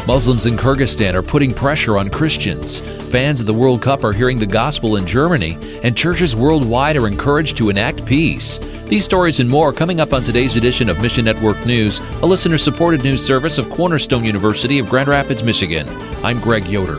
Muslims in Kyrgyzstan are putting pressure on Christians. Fans of the World Cup are hearing the gospel in Germany, and churches worldwide are encouraged to enact peace. These stories and more coming up on today's edition of Mission Network News, a listener-supported news service of Cornerstone University of Grand Rapids, Michigan. I'm Greg Yoder.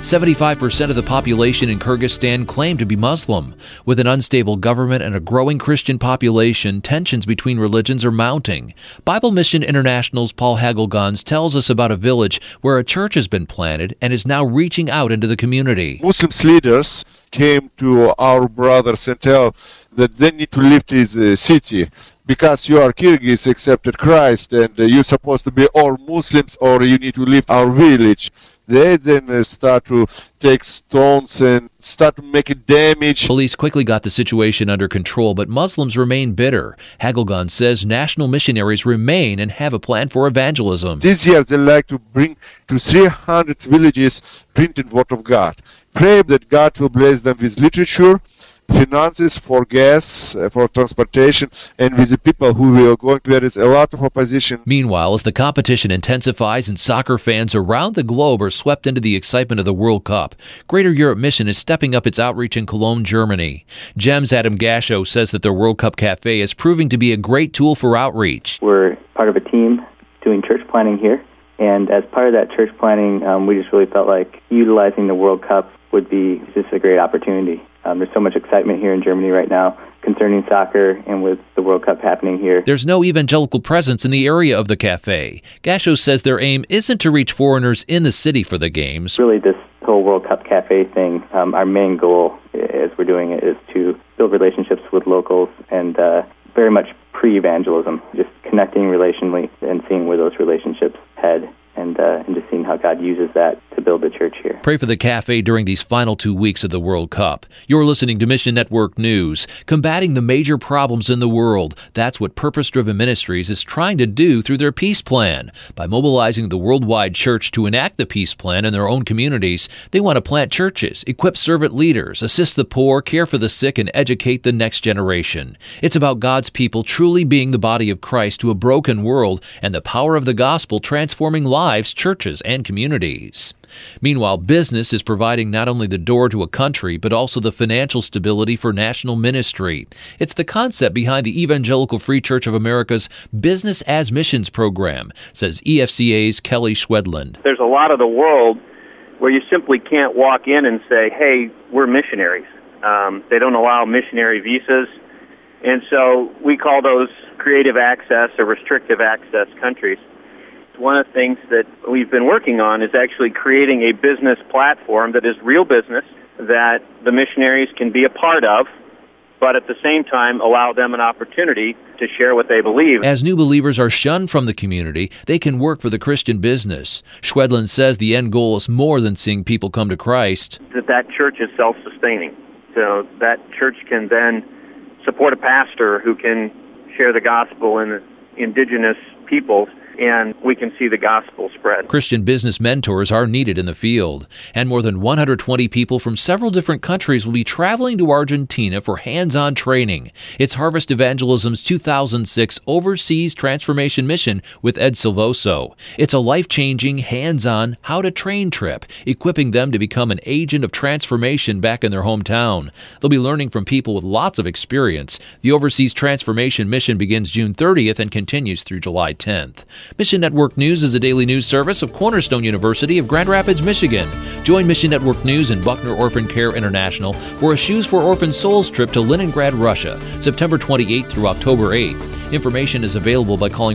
75% of the population in Kyrgyzstan claim to be Muslim. With an unstable government and a growing Christian population, tensions between religions are mounting. Bible Mission International's Paul Hagelgans tells us about a village where a church has been planted and is now reaching out into the community. Muslim leaders came to our brothers and tell that they need to live this city. Because you are Kyrgyz, accepted Christ, and you're supposed to be all Muslims, or you need to leave our village. They then start to take stones and start making damage. Police quickly got the situation under control, but Muslims remain bitter. Hagelgan says national missionaries remain and have a plan for evangelism. This year they like to bring to 300 villages printed Word of God. Pray that God will bless them with literature, finances for gas, for transportation, and with the people who will go. There is a lot of opposition. Meanwhile, as the competition intensifies and soccer fans around the globe are swept into the excitement of the World Cup, Greater Europe Mission is stepping up its outreach in Cologne, Germany. GEM's Adam Gasho says that the World Cup Cafe is proving to be a great tool for outreach. We're part of a team doing church planning here, and as part of that church planning, we just really felt like utilizing the World Cup would be just a great opportunity. There's so much excitement here in Germany right now concerning soccer and with the World Cup happening here. There's no evangelical presence in the area of the cafe. Gasho says their aim isn't to reach foreigners in the city for the games. Really, this whole World Cup Cafe thing, our main goal as we're doing it is to build relationships with locals and very much pre-evangelism, just connecting relationally and seeing where those relationships head. And just seeing how God uses that to build the church here. Pray for the cafe during these final 2 weeks of the World Cup. You're listening to Mission Network News, combating the major problems in the world. That's what Purpose Driven Ministries is trying to do through their peace plan. By mobilizing the worldwide church to enact the peace plan in their own communities, they want to plant churches, equip servant leaders, assist the poor, care for the sick, and educate the next generation. It's about God's people truly being the body of Christ to a broken world and the power of the gospel transforming lives, churches, and communities. Meanwhile, business is providing not only the door to a country, but also the financial stability for national ministry. It's the concept behind the Evangelical Free Church of America's Business as Missions program, says EFCA's Kelly Schwedland. There's a lot of the world where you simply can't walk in and say, hey, we're missionaries. They don't allow missionary visas. And so we call those creative access or restrictive access countries. One of the things that we've been working on is actually creating a business platform that is real business that the missionaries can be a part of, but at the same time allow them an opportunity to share what they believe. As new believers are shunned from the community, they can work for the Christian business. Schwedland says the end goal is more than seeing people come to Christ. That church is self-sustaining. So that church can then support a pastor who can share the gospel in the indigenous peoples, and we can see the gospel spread. Christian business mentors are needed in the field, and more than 120 people from several different countries will be traveling to Argentina for hands-on training. It's Harvest Evangelism's 2006 Overseas Transformation Mission with Ed Silvoso. It's a life-changing, hands-on, how-to-train trip, equipping them to become an agent of transformation back in their hometown. They'll be learning from people with lots of experience. The Overseas Transformation Mission begins June 30th and continues through July 10th. Mission Network News is a daily news service of Cornerstone University of Grand Rapids, Michigan. Join Mission Network News and Buckner Orphan Care International for a Shoes for Orphan Souls trip to Leningrad, Russia, September 28th through October 8th. Information is available by calling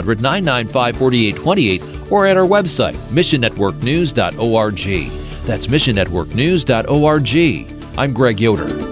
1-800-995-4828 or at our website, missionnetworknews.org. That's missionnetworknews.org. I'm Greg Yoder.